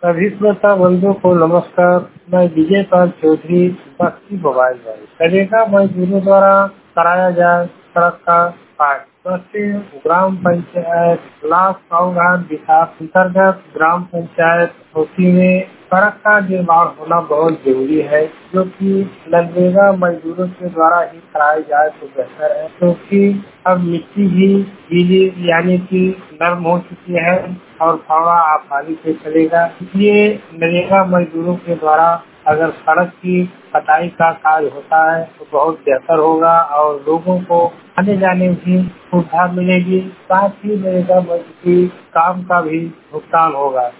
सभी श्रोता बंधुओं को नमस्कार। मैं विजय पाल चौधरी बस्ती मोबाइल वाले नरेगा मजदूरों द्वारा कराया जाए सड़क का कार्य। बस्ती ग्राम पंचायत लाख गाँव विकास अंतर्गत ग्राम पंचायत होती में सड़क का निर्माण होना बहुत जरूरी है, जो कि नरेगा मजदूरों के द्वारा ही कराया जाए तो बेहतर है, क्योंकि अब मिट्टी भी गीली यानी कि नरम हो चुकी है और फावड़ा आसानी से चलेगा। इसलिए नरेगा मजदूरों के द्वारा अगर सड़क की कटाई का कार्य होता है तो बहुत बेहतर होगा और लोगों को आने जाने में भी सुविधा मिलेगी। साथ ही नरेगा मजदूरी काम का भी भुगतान होगा।